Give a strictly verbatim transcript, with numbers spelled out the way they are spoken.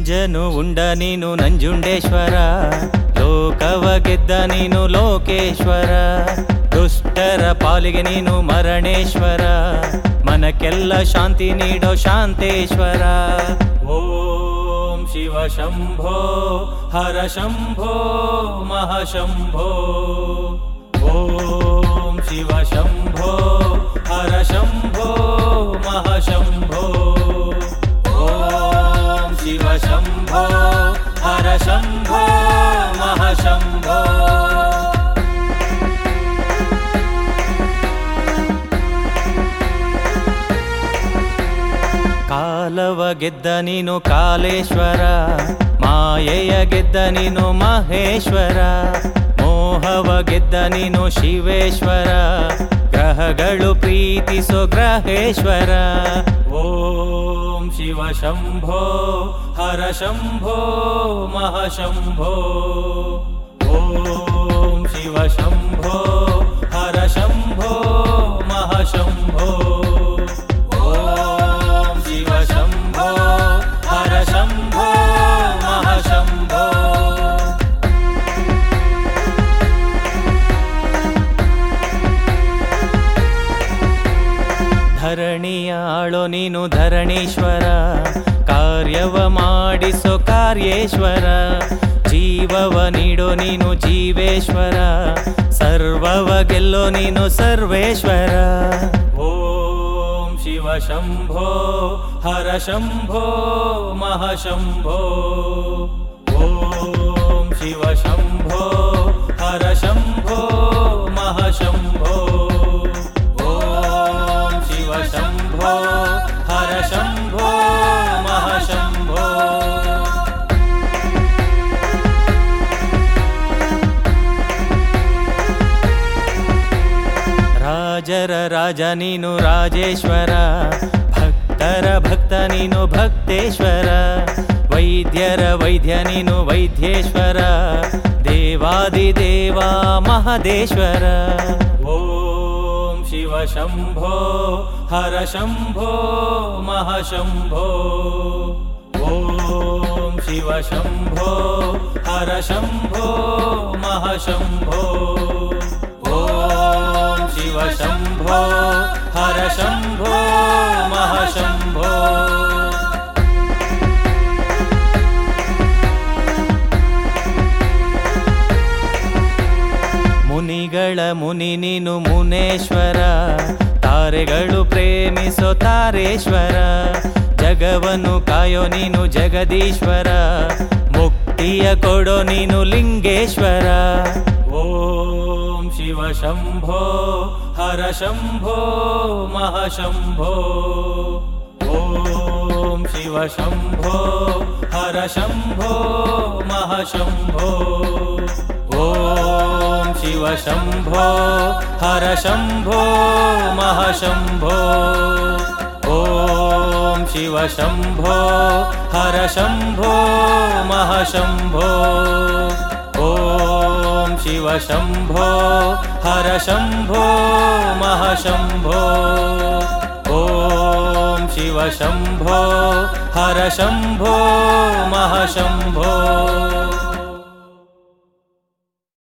ನಂಜನು ಉಂಡ ನೀನು ನಂಜುಂಡೇಶ್ವರ, ಲೋಕವ ಗೆದ್ದ ನೀನು ಲೋಕೇಶ್ವರ, ದುಷ್ಟರ ಪಾಲಿಗೆ ನೀನು ಮರಣೇಶ್ವರ, ಮನಕ್ಕೆಲ್ಲ ಶಾಂತಿ ನೀಡೋ ಶಾಂತೇಶ್ವರ. ಓಂ ಶಿವ ಶಂಭೋ ಹರ ಶಂಭೋ ಮಹಾಶಂಭೋ, ಓಂ ಶಿವ ಶಂಭೋ ಹರ ಶಂಭೋ ಮಹಾಶಂಭೋ, ಓಂ ಶಿವ ಶಂಭೋ ಹರ ಶಂಭೋ ಮಹಾಶಂಭೋ. ಕಾಲವ ಗೆದ್ದ ನೀನು ಕಾಲೇಶ್ವರ, ಮಾಯೆಯ ಗೆದ್ದ ನೀನು ಮಹೇಶ್ವರ, ಮೋಹವ ಗೆದ್ದ ನೀನು ಶಿವೇಶ್ವರ, ಗ್ರಹಗಳು ಪ್ರೀತಿಸೋ ಗ್ರಹೇಶ್ವರ. ಓಂ ಶಿವ ಶಂಭೋ ಹರ ಶಂಭೋ ಮಹಾಶಂಭೋ, ಓಂ ಶಿವ ಶಂಭೋ ಹರ ಶಂಭೋ ಮಹಾಶಂಭೋ, ಓಂ ಶಿವ ಶಂಭೋ ಹರ ಶಂಭೋ ಮಹಾಶಂಭೋ. ಧರಣಿಯ ಆಳೋ ನೀನು ಧರಣೀಶ್ವರ, ಕಾರ್ಯವ ಮಾಡಿಸೋ ಕಾರ್ಯೇಶ್ವರ, ಜೀವವ ನೀಡೋ ನೀನು ಜೀವೇಶ್ವರ, ಸರ್ವವ ಗೆಲ್ಲೋ ನೀನು ಸರ್ವೇಶ್ವರ. ಓಂ ಶಿವ ಶಂಭೋ ಹರ ಶಂಭೋ ಮಹಾಶಂಭೋ, ಓಂ ಶಿವ ಶಂಭೋ ಹರ ಶಂಭೋ ಮಹಾಶಂಭೋ, ಓಂ ಶಿವ ಶಂಭೋ ಹರ ಶಂಭೋ ಮಹಾಶಂಭೋ. ರಾಜರ ರಾಜ ನೀನು ರಾಜೇಶ್ವರ, ಭಕ್ತರ ಭಕ್ತ ನೀನು ಭಕ್ತೇಶ್ವರ, ವೈದ್ಯರ ವೈದ್ಯ ನೀನು ವೈದ್ಯೇಶ್ವರ, ದೇವಾದಿದೇವ ಮಹದೇಶ್ವರ. ಓಂ ಶಿವ ಶಂಭೋ ಹರ ಶಂಭೋ ಮಹಾಶಂಭೋ, ಓಂ ಶಿವ ಶಂಭೋ ಹರ ಶಂಭೋ ಮಹಾಶಂಭೋ, ಓಂ ಶಿವ ಶಂಭೋ ಹರ ಶಂಭೋ ಮಹಾಶಂಭೋ. ಮುನಿಗಳ ಮುನಿ ನೀನು ಮುನೇಶ್ವರ, ತಾರೆಗಳು ಪ್ರೇಮಿಸೋ ತಾರೇಶ್ವರ, ಜಗವನ್ನು ಕಾಯೋ ನೀನು ಜಗದೀಶ್ವರ, ಮುಕ್ತಿಯ ಕೊಡೋ ನೀನು ಲಿಂಗೇಶ್ವರ. ಓಂ ಶಿವ ಶಂಭೋ ಹರ ಶಂಭೋ ಮಹಾಶಂಭೋ, ಓಂ ಶಿವ ಶಂಭೋ ಹರ ಶಂಭೋ ಮಹಾಶಂಭೋ, ಓಂ ಶಿವ ಶಂಭೋ ಹರ ಶಂಭೋ ಮಹಾಶಂಭೋ, ಓಂ ಶಿವ ಶಂಭೋ ಹರ ಶಂಭೋ ಮಹಾಶಂಭೋ, ಓಂ ಶಿವ ಶಂಭೋ ಹರ ಶಂಭೋ ಮಹಾಶಂಭೋ, ಓಂ ಶಿವ ಶಂಭೋ ಹರ ಶಂಭೋ ಮಹಾಶಂಭೋ.